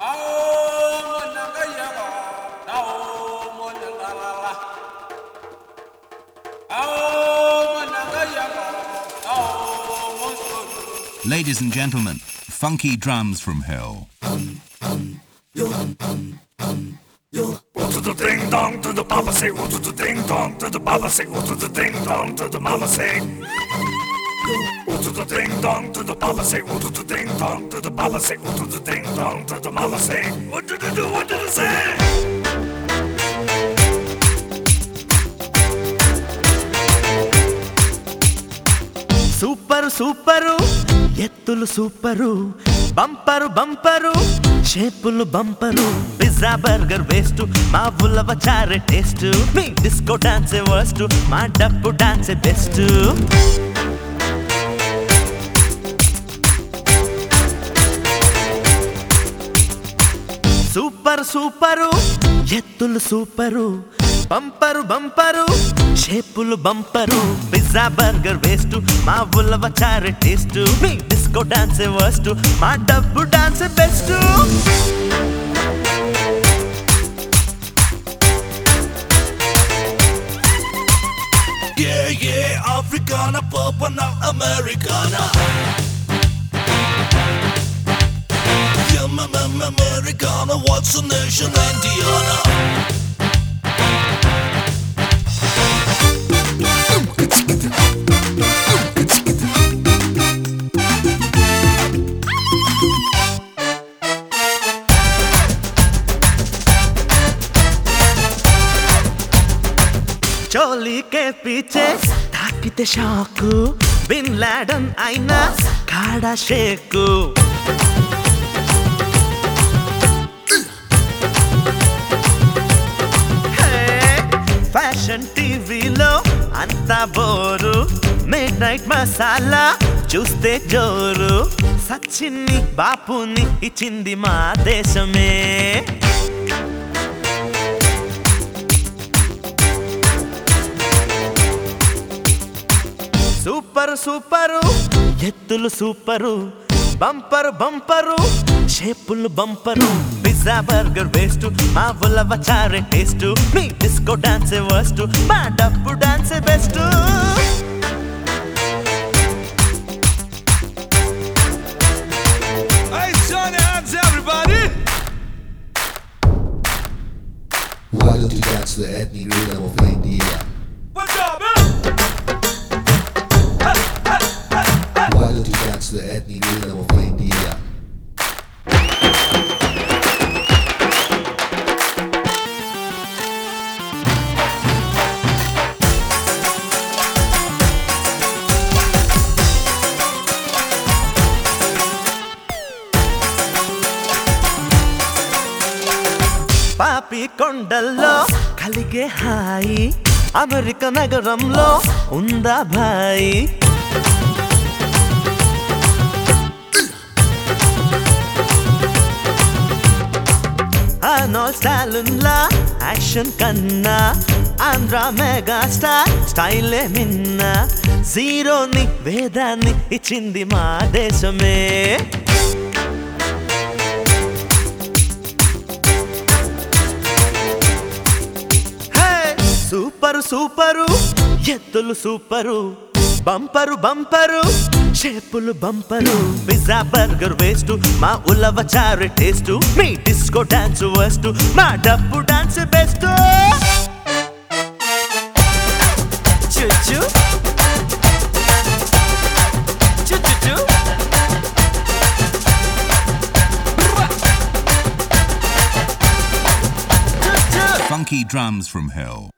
Ladies and gentlemen, funky drums from hell. What to the ding dong to the papa say? What to the ding dong to the papa say? What to the ding dong to the mama say? What to the ding dong to the papa say? What to the ding dong to the papa say? What to the ding dong to the mama say? What did it do? What did it say? Super super ఎత్తులు super bumper bumper షేపులు bumper pizza burger waste మా ఉలవ చారే taste మీ disco డాన్సే worst మా డప్పు డాన్సే బెస్ట్ సూపర్ సూపరు ఎత్తులు సూపరు బంపరు బంపరు షేపులు బంపరు పిజ్జా బర్గర్ వేస్ట్ మా ఉలవ చారే టేస్ట్ మీ డిస్కో డాన్సే వర్స్ట్ మా డబ్బు డాన్సే best Yeah, yeah, Africana, Papa, now Americana. Yeah, Americana, what's the nation, Indiana? चोली के पीछे ताकिते शौक बिन लाडन आईना खाड़ा शेक ఫ్యాషన్ టీవీలో అంతా బోరు మిడ్ నైట్ మసాలా చూస్తే జోరు సచిన్ని బాపుని ఇచ్చింది మా దేశమే సూపరు సూపరు ఎత్తులు సూపరు బంపరు బంపరు షేపులు బంపరు పిజ్జా బర్గర్ వేస్ట్ మా ఉలవ చారే టేస్ట్ మీ డిస్కో డాన్సే వర్స్ట్ మా డప్పు డాన్సే best Hey, Johnny, hands everybody! Why don't you dance to the ethnic rhythm of India? What's up, man? Why don't you dance to the ethnic rhythm of India? పాపి కొండల్లో కలిగే హాయి America నగరంలో ఉందా భాయ్ Arnold స్టాలిన్లా action కన్నా Andhra megastar స్టైలే మిన్న జీరోని వేదాన్ని ఇచ్చింది మా దేశమే సూపరు సూపరు ఎత్తులు సూపరు బంపరు బంపరు షేపులు బంపరు పిజ్జా బర్గర్ వేస్ట్ మా ఉలవ చారే టేస్ట్ మీ డిస్కో డాన్స్ వర్స్ట్ మా డప్పు డాన్స్ బెస్ట్ చుచు చుచు Funky drums from hell.